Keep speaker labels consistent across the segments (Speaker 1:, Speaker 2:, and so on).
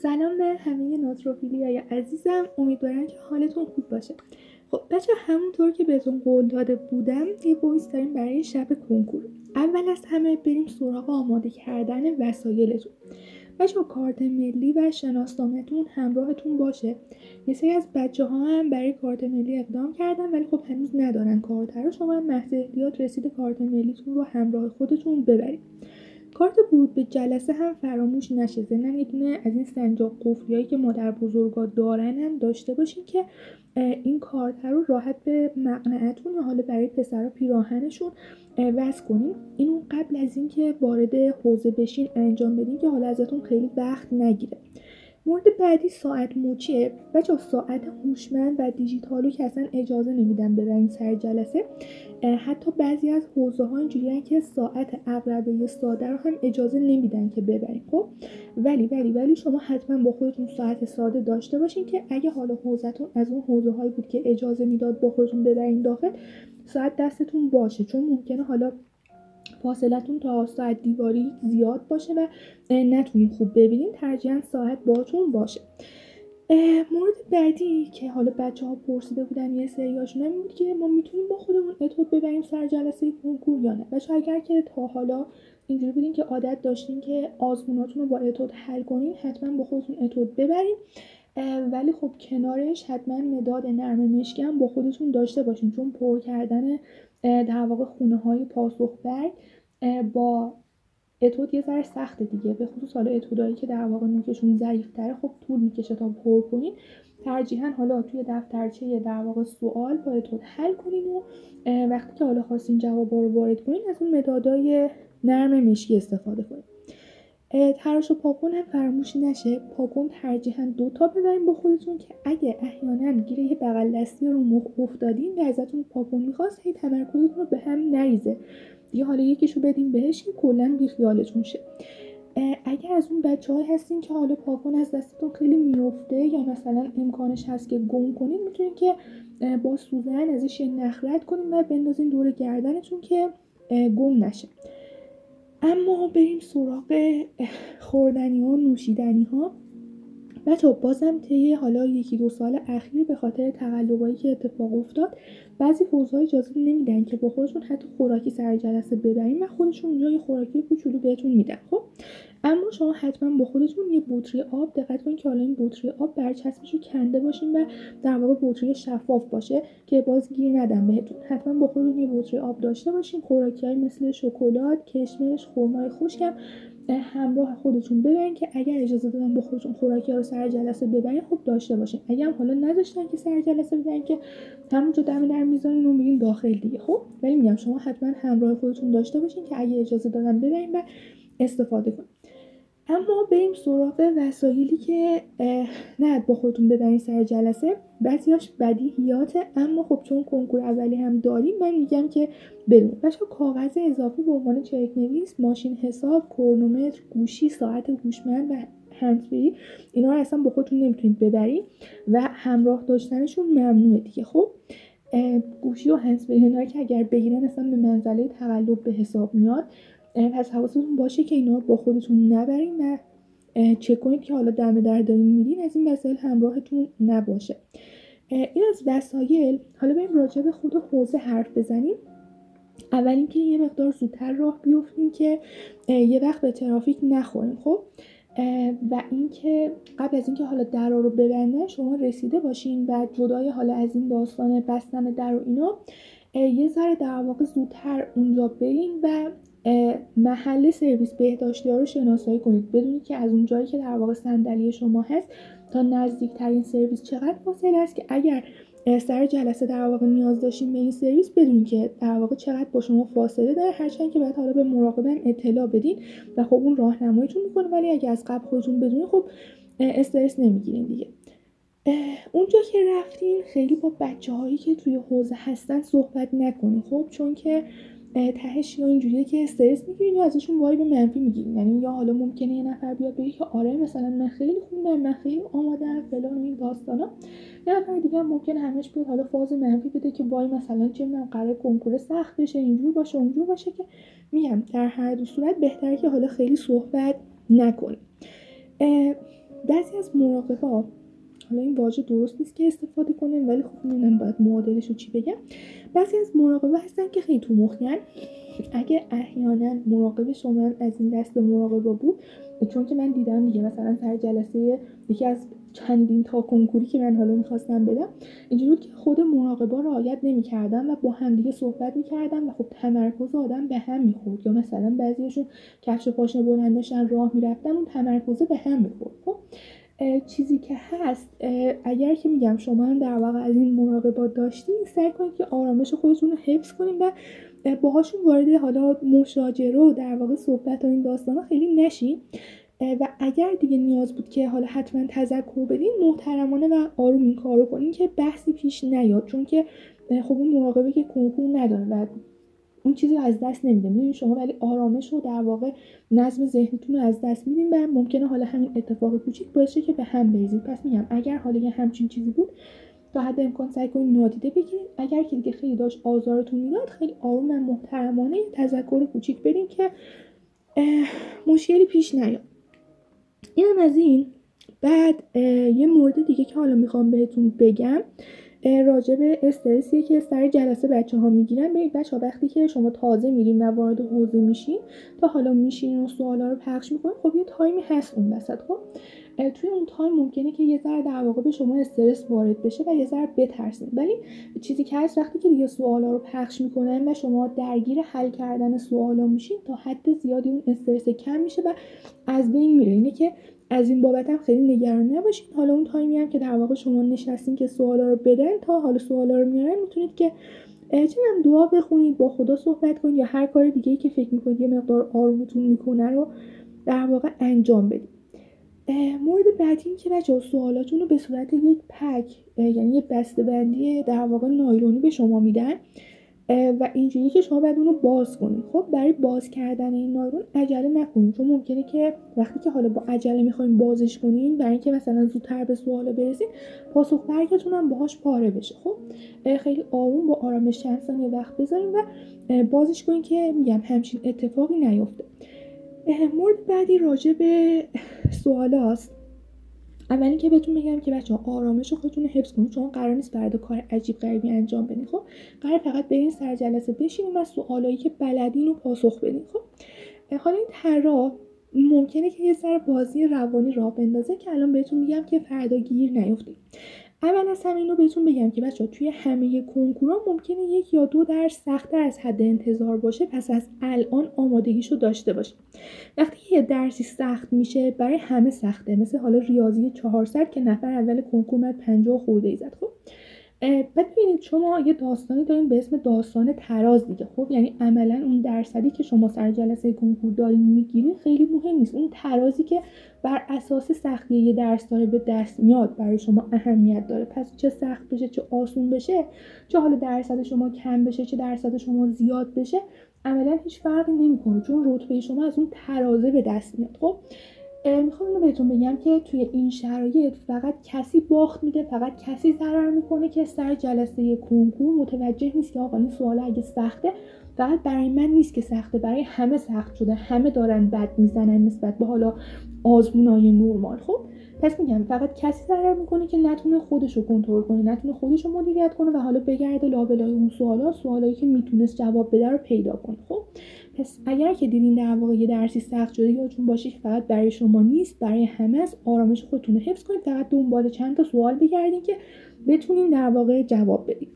Speaker 1: سلام به همه نوتروفیلیای عزیزم، امیدوارم که حالتون خوب باشه. خب بچه، همونطور که بهتون قول داده بودم یه وایس داریم برای شب کنکور. اول از همه بریم سراغ آماده کردن وسایلتون. بچه، کارت ملی و شناسنامه‌تون همراهتون باشه. یه سری از بچه ها هم برای کارت ملی اقدام کردن ولی خب هنوز ندارن کارت رو. شما هم محض احتیاط رسید کارت ملیتون رو همراه خودتون ببرید. کارت ورود به جلسه هم فراموش نشه. ضمن یه دونه از این سنجاق قفلیایی که مادر بزرگا دارن هم داشته باشین که این کارت رو راحت به مقنعتون یا حالا برای پسرا پیراهنشون وصل کنین. اینو قبل از اینکه وارد حوزه بشین انجام بدین که حالا ازتون خیلی وقت نگیره. مورد بعدی ساعت مچیه. بچه‌ها، ساعت هوشمند و دیجیتالو که اصلا اجازه نمیدن ببرین سر جلسه. حتی بعضی از حوزه‌ها اینجوریه که ساعت عقربه ساده رو هم اجازه نمیدن که ببرین. خب ولی شما حتما با خودتون ساعت ساده داشته باشین که اگه حالا حوزه‌تون از اون حوزه‌هایی بود که اجازه میداد با خودتون ببرین داخل، ساعت دستتون باشه، چون ممکنه حالا فاصلتون تا ساعت دیواری زیاد باشه و نتونین خوب ببینین. ترجیحاً ساعت باتون باشه. مورد بعدی که حالا بچه ها پرسیده بودن یه سریاشون هم بود که ما میتونیم با خودمون اتود ببریم سر جلسه کنکور یا نه. بچه اگر که تا حالا اینجوری بودین که عادت داشتین که آزموناتون رو با اتود حل کنین، حتما با خودتون اتود ببرین. ولی خب کنارش حتما مداد نرم مشکی هم با خودتون داشته باشین، چون پر کردن در واقع خونه های پاسخ برگ با اتود یه ذره سخته دیگه، به خصوص حالا اتودایی که در واقع نوکشون ضعیف‌تره خب طول میکشه تا پر کنین. ترجیحاً حالا توی دفترچه در واقع سوال با اتود حل کنین و وقتی که حالا خواستین جوابا رو وارد کنین از اون مدادای نرم مشکی استفاده کنین. تراش و پاکن هم فراموش نشه. پاکن ترجیحاً 2 تا ببرین با خودتون که اگه احیانا گیر یه بغل دستی رو مخ افتادین و ازتون پاکن میخواست هی تمرکزتون رو به هم نریزه دیگه، حالا یکیشو بدین بهش که کلا بیخیالتون شه. اگه از اون بچه‌هایی هستین که حالا پاکن از دستتون خیلی میفته یا مثلا امکانش هست که گم کنین، میتونین که با سوزن ازش یه نخ رد کنین و بندازین دور گردنتون که گم نشه. اما بریم سراغ خوردنی ها و نوشیدنی ها. بچه بازم طی حالا 1-2 سال اخیر به خاطر تقلبایی که اتفاق افتاد بعضی حوزه‌ها اجازه نمیدن که با خودشون حتی خوراکی سر جلسه ببرین و خودشون اونجا یه خوراکی کوچولو بهتون میدن. خب اما شما حتما با خودتون یه بطری آب دقت کنین که حالا این بطری آب برچسبشو کنده باشین و در واقع بطری شفاف باشه که باز گیر ندن بهتون. حتما با خودتون یه بطری آب داشته باشین. خوراکی‌های مثل شکلات، کشمش، خرمای خشکم همراه خودتون ببرین که اگر اجازه دادن با خودتون خوراکی ها رو سر جلسه ببرین خب داشته باشین. اگه هم حالا نذاشتن که سر جلسه ببرین که همونجا دم در میذارین و میرین داخل دیگه. خب ولی میگم شما حتما همراه خودتون داشته باشین که اگه اجازه دادن ببرین و استفاده کنین. اما بریم سراغ وسایلی که نه با خودتون ببرین سر جلسه. بعضیاش بدیهیاته اما خب چون کنکور اولی هم داریم من میگم که بدون. بچه‌ها، کاغذ اضافی به عنوان چرک‌نویس، ماشین حساب، کرونومتر، گوشی، ساعت هوشمند و هندزفری اینا رو اصلا با خودتون نمیتونید ببرین و همراه داشتنشون ممنوعه دیگه. خب گوشی و هندزفری اینا که اگر بگیرن اصلا به منزله تقلب به حساب میاد. پس حواستون باشه که اینا رو با خودتون نبرین و چک کنید که حالا دم در دارین میرین از این وسایل همراهتون نباشه. این از وسایل. حالا بریم راجع به خود حوزه حرف بزنیم. اول اینکه یه مقدار زودتر راه بیفتیم که یه وقت به ترافیک نخوریم. خب و اینکه قبل از اینکه حالا درا رو ببندن شما رسیده باشین و جدای حالا از این داستان بستن در و اینا یه ذره در واقع زودتر اونجا برین و محل سرویس بهداشتی‌ها رو شناسایی کنید. بدونید که از اون جایی که در واقع صندلی شما هست تا نزدیکترین سرویس چقدر فاصله است که اگر سر جلسه در واقع نیاز داشتین به این سرویس بدونید که در واقع چقدر با شما فاصله داره، هرچند که بعد حالا به مراقبم اطلاع بدین و خب اون راهنماییتون میکنه. ولی اگه از قبل خودتون بدونید خب استرس نمیگیرین دیگه. اونجا که رفتین خیلی با بچه‌هایی که توی حوزه هستن صحبت نکنین. خب چون که تهش یا اینجوریه که استرس میگیرین یا ازشون وایب منفی میگیرین. یعنی یا حالا ممکنه یه نفر بیاد بگه که آره مثلا من خیلی خوندم، من خیلی آماده‌ام، فلان این داستانا. یه نفر دیگه هم ممکنه همش بیاد حالا فاز منفی بده که وای مثلا چه میدونم قرار کنکور سخت بشه، اینجور باشه اونجور باشه. که میگم در هر دو صورت بهتره که حالا خیلی صحبت نکنیم. بعضی از مراقبا، حالا این واژه درست نیست که استفاده کنیم ولی خب نمیدونم باید معادلش رو چی بگم، بعضی از مراقبا هستن که خیلی تو مخیان. اگه احیانا مراقب شما از این دست مراقبا بود، چون که من دیدم دیگه مثلا سر جلسه یکی از چندین تا کنکوری که من حالا میخواستم بدم، اینجوری بود که خود مراقبا رعایت نمی‌کردن و با هم دیگه صحبت می‌کردن و خب تمرکز آدم به هم می‌خورد، یا مثلا بعضیشون کفش و پاشنه بلند داشتن راه می‌رفتن، اون تمرکز به هم می‌خورد. خب چیزی که هست، اگر که میگم شما هم در واقع از این مراقبات داشتین، سعی کنید که آرامش خودتون رو حفظ کنید و باهاشون وارد حالا مشاجره و در واقع صحبت و این داستانا خیلی نشین و اگر دیگه نیاز بود که حالا حتما تذکر بدین، محترمانه و آروم این کارو کنین که بحثی پیش نیاد، چون که خب اون مراقبه که کنکور نداره و اون چیزی از دست نمیده. میدونید شما ولی آرامش رو در واقع نظم ذهنیتون رو از دست میدین و ممکنه حالا همین اتفاق کوچیک باعث شه که به هم بریزید. پس میگم اگر حالا یه همچین چیزی بود، تا حد امکان سعی کنید نادیده بگیرید. اگر که دیگه خیلی داشت آزارتون میداد، خیلی آروم و محترمانه یه تذکر کوچیک بدین که مشکلی پیش نیاد. اینم از این. بعد یه مورد دیگه که حالا میخوام بهتون بگم راجع به استرسیه که سر جلسه بچه‌ها میگیرن. ببینید بچه‌ها، وقتی که شما تازه میرین و وارد حوزه میشین، تا حالا میشین و سوالا رو پخش میکنین، خب یه تایمی هست اون وسط. خب توی اون تایم ممکنه که یه ذره در واقع به شما استرس وارد بشه و یه ذره بترسین، ولی چیزی که هست وقتی که دیگه سوالا رو پخش میکنن و شما درگیر حل کردن سوالا میشین، تا حد زیادی اون استرس کم میشه و از بین میره. اینه که از این بابت هم خیلی نگران نباشین. حالا اون تایمی هم که در واقع شما نشستین که سوالا رو بدن، تا حالا سوالا رو میارن، میتونید که چنم دعا بخونید، با خدا صحبت کنید یا هر کار دیگه‌ای که فکر میکنید یه مقدار آرومتون میکنه رو در واقع انجام بدید. مورد بعدی این که بچه‌ها سوالاتون رو به صورت یک پک، یعنی یه بسته‌بندی در واقع نایلونی به شما میدن و اینجوری که شما باید اون رو باز کنید. خب برای باز کردن این نایلون عجله نکنید، چون ممکنه که وقتی که حالا با عجله میخواین بازش کنین، برای اینکه مثلا زودتر به سوال برسین، پاسخ برگتون هم باهاش پاره بشه. خب خیلی آروم با آرامش چند ثانیه وقت بذارین و بازش کنین که میگم همچین اتفاقی نیفته. مورد بعدی راجع به سوالاست. اولی که بهتون بگم که بچه‌ها آرامش خودتون رو حفظ کنید، چون قرار نیست برای کار عجیب غریبی انجام بدین. خب قرار فقط برین سر جلسه بشینید و سوالایی که بلدین رو پاسخ بدین. خب حالا این طرح ممکنه که یه سر بازی روانی راه بندازه که الان بهتون میگم که فردا گیر نیفتید. اول از همه اینو بهتون بگم که بچه‌ها توی همه کنکورها ممکنه 1 یا 2 درس سخت‌تر از حد انتظار باشه، پس از الان آمادگیشو داشته باشید. وقتی یه درسی سخت میشه، برای همه سخته، مثل حالا ریاضی 400 که نفر اول کنکور اومد 50 خورده زد. خب بعد ببینید شما یه داستانی دارین به اسم داستان تراز دیگه. خب یعنی عملا اون درصدی که شما سر جلسه کنکور دارین میگیرین خیلی مهم نیست، اون ترازی که بر اساس سختی یه درس داره به دست میاد برای شما اهمیت داره. پس چه سخت بشه، چه آسون بشه، چه حالا درصد شما کم بشه، چه درصد شما زیاد بشه، عملا هیچ فرقی نمیکنه، چون رتبه شما از اون ترازه به دست میاد. خب میخوام اینو بهتون بگم که توی این شرایط فقط کسی باخت میده، فقط کسی ضرر میکنه که سر جلسه کنکور متوجه نیست که آقا این سوال اگه سخته، فقط برای من نیست که سخته، برای همه سخت شده، همه دارن بد میزنن نسبت به حالا آزمونای نرمال. خب پس میگم فقط کسی ضرر میکنه که نتونه خودشو کنترل کنه، نتونه خودشو مدیریت کنه و حالا بگرده لابلای اون سوالایی که میتونست جواب بده رو پیدا کنه. خب پس اگر که دیدین در واقع یه درسی سخت شده، یادتون باشه که فقط برای شما نیست، برای همه است. آرامش خودتون رو حفظ کنید، فقط دنبال چند تا سوال بگردین که بتونین در واقع جواب بدین.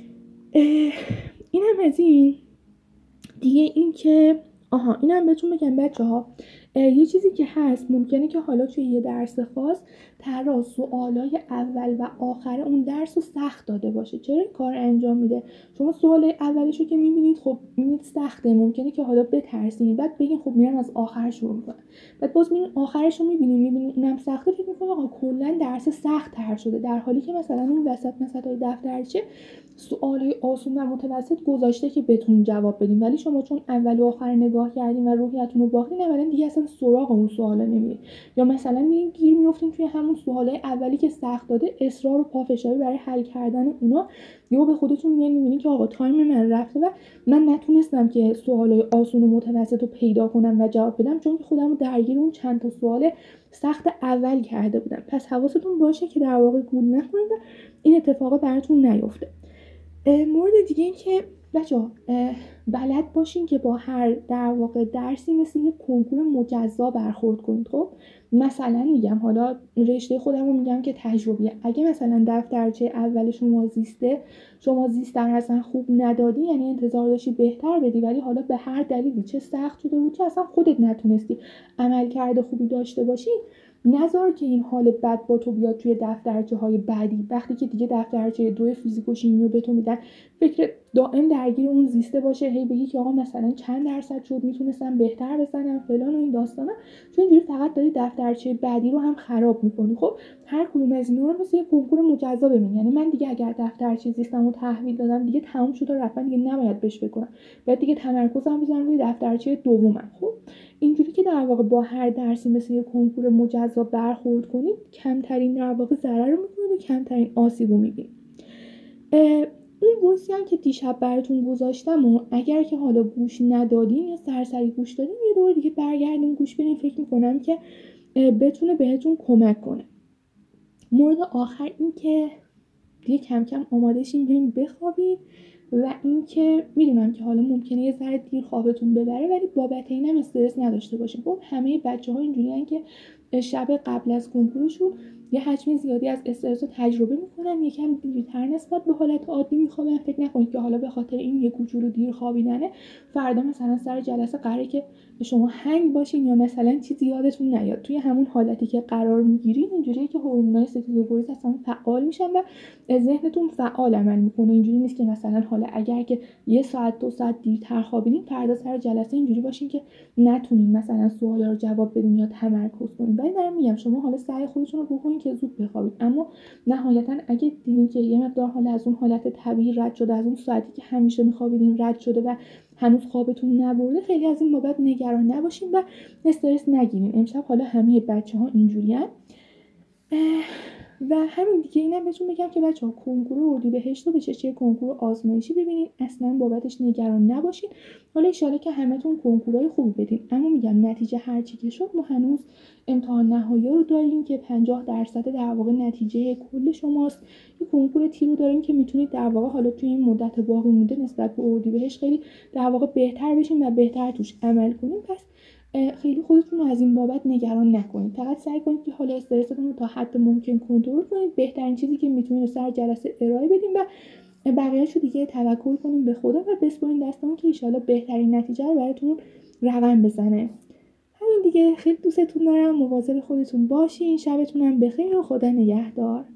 Speaker 1: اینم از این دیگه. این که اینم بهتون بگم بچه‌ها، یه چیزی که هست، ممکنه که حالا توی یه درس خاص طراح سوالای اول و آخر اون درس رو سخت داده باشه. چرا این کار انجام میده؟ شما سوالای اولش رو که میبینید، خب میبینید سخته، ممکنه که حالا بترسین، بعد بگین خب میرم از آخر شروع میکنم، بعد باز میبینید آخرش رو میبینید اونم سخته، فکر میکنید آقا کلا درس سخت تر شده، در حالی که مثلا اون وسط های دفترچه سوالای آسون و متوسط گذاشته که بتونین جواب بدین، ولی شما چون اول و آخر نگاه کردین و روحیتون رو باختین، اولا دیگه اصلا سراغ اون سوالا نمیرین، یا مثلا میرین گیر میافتین توی همون سوالای اولی که سخت داده، اصرار و پافشاری برای حل کردن اونا، یا به خودتون میبینین که آقا تایم من رفته و من نتونستم که سوالای آسون و متوسط رو پیدا کنم و جواب بدم، چون که خودم رو درگیر اون چند تا سوال سخت اول کرده بودم. پس حواستون باشه که در واقع گول نخورید و این اتفاقا براتون نیفته. مورد دیگه این که بچه‌ها بلد باشین که با هر در واقع درسی مثل یک کنکور مجزا برخورد کنید. خب مثلا میگم، حالا رشته خودم رو میگم که تجربیه، اگه مثلا دفترچه اول شما زیست در اصلا خوب ندادی، یعنی انتظار داشتی بهتر بدی، ولی حالا به هر دلیلی چه سخت شده بود چه اصلا خودت نتونستی عملکرد خوبی داشته باشی، نذار که این حال بد با تو بیاد توی دفترچه های بعدی. وقتی که دیگه دفترچه 2 فیزیک و شیمی رو به تو میدن، فکر دائم درگیر اون زیسته باشه، هی بگی که آقا مثلا چند درصد شد، میتونستم بهتر بزنم فلان و این داستانا، چون اینجوری فقط داری دفترچه بعدی رو هم خراب میکنی. خب هر کدوم از اینا رو مثل یه کنکور مجزا ببین، یعنی من دیگه اگر دفترچه زیستمو تحویل دادم دیگه تموم شد و رفتن، دیگه نباید بهش بکنم، باید دیگه تمرکزم بذارم روی دفترچه دومم. خب اینجوری که در واقع با هر درسی مثل یک کنکور مجزا برخورد کنید، کمترین در واقع ضرر رو میکنید و کمترین آسیب رو میبینید. اون وایسی هم که دیشب براتون گذاشتم و اگر که حالا گوش ندادین یا سرسری گوش دادین، یه دور دیگه برگردین گوش بدین، فکر میکنم که بتونه بهتون کمک کنه. مورد آخر این که دیگه کم کم آماده شین بریم بخوابین، و اینکه میدونم که حالا ممکنه یه ذره دیر خوابتون ببره، ولی بابت اینم استرس نداشته باشین. خب همه بچه‌ها اینجوریان که شب قبل از کنکورشون یه حجم زیادی از استرس رو تجربه میکنن، یکم دیرتر نسبت به حالت عادی میخوابن. فکر نکنید که حالا به خاطر این یه کوچولو دیر خوابیدنه فردا مثلا سر جلسه قراره که شما هنگ باشین یا مثلا چیزی یادتون نیاد. توی همون حالتی که قرار میگیرین اینجوریه که هورمونای ستیزوگریز اصلا فعال میشن و ذهنتون فعال عمل میکنه. اینجوری نیست که مثلا حالا اگر که 1 ساعت 2 ساعت دیرتر خوابیدین فردا سر جلسه اینجوری باشین که نتونین مثلا سوالا رو جواب بدین یا تمرکز کنین. ولی دارم میگم شما حالا سعی خودتون رو بکنین که زود بخوابید، اما نهایتا اگه دیدین که یه مقدار حالا از اون حالت طبیعی رد شده، از اون ساعتی که همیشه میخوابیدین رد شده و هنوز خوابتون نبرده، خیلی از این بابت نگران نباشین و استرس نگیرین. امشب حالا همه بچه‌ها اینجوریان. و همین دیگه، اینم بهتون بگم که بچه‌ها کنکور اردیبهشت رو به چه کنکور آزمایشی ببینین، اصلا بابتش نگران نباشین. حالا ان شاءالله که همتون کنکورای خوبی بدین، اما میگم نتیجه هر چی که شد، ما هنوز امتحان نهایی رو داریم که 50% در واقع نتیجه کل شماست. یه کنکور تی رو داریم که میتونید در واقع حالا توی این مدت باقی مونده نسبت به اردیبهشت خیلی در واقع بهتر بشین و بهتر توش عمل کنین. پس خیلی خودتون رو از این بابت نگران نکنید، فقط سعی کنید که حالا استرستون رو تا حد ممکن کنترل کنید. بهترین چیزی که میتونید سر جلسه ارائه بدین و بقیه‌شو دیگه توکل کنین به خدا و بسپارین دستمون که ان شاءالله بهترین نتیجه رو براتون رقم بزنه. همین دیگه، خیلی دوستتون دارم، مواظب خودتون باشین، شبتون هم بخیر و خدا نگهدار.